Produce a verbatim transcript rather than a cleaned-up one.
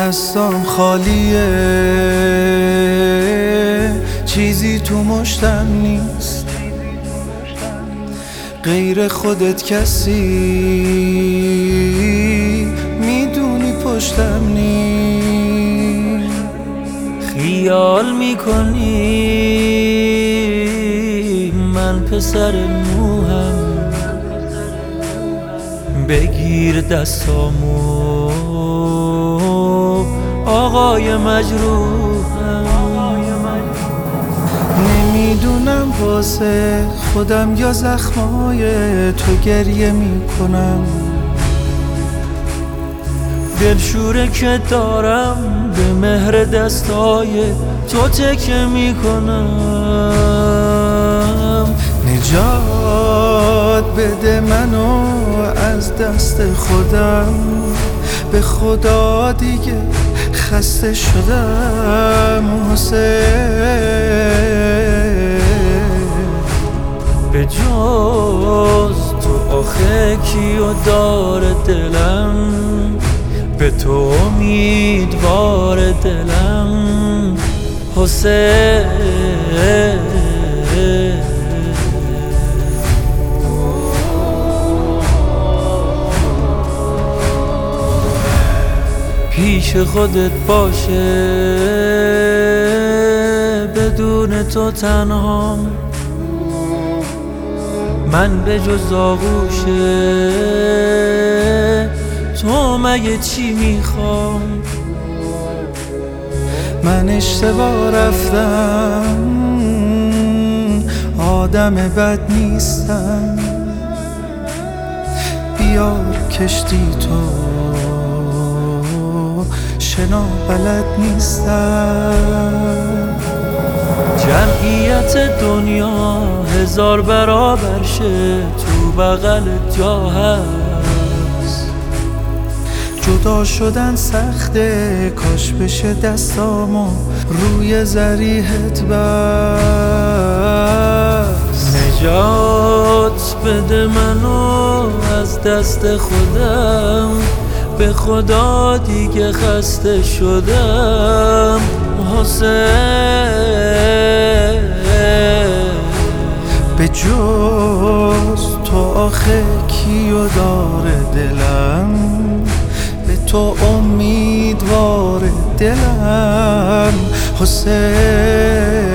دستام خالیه، چیزی تو مشتم نیست غیر خودت، کسی میدونی پشتم نیست. خیال میکنی من پسر موهم، بگیر دستامو آقای مجروحم. نمیدونم واسه خودم یا زخمای تو گریه میکنم، دلشوره که دارم به مهر دستای تو تکه میکنم. نجات بده منو از دست خودم، به خدا دیگه خسته شدم حسین. به جز تو آخه کیو داره دلم، به تو امیدوار دلم حسین. پیش خودت باشه بدون تو تنهام، من به جز آغوشه تو مگه چی میخوام؟ من اشتباه رفتم، آدم بد نیستم، بیار کشتی تو شنا بلد نیستم. جمعیت دنیا هزار برابر شه تو بغل جا هست، جدا شدن سخته، کاش بشه دستامو روی ذریحت بست. نجات بده منو از دست خودم، به خدا دیگه خسته شدم حسین. به جز تو آخه کیو داره دلم، به تو امیدوار دلم حسین.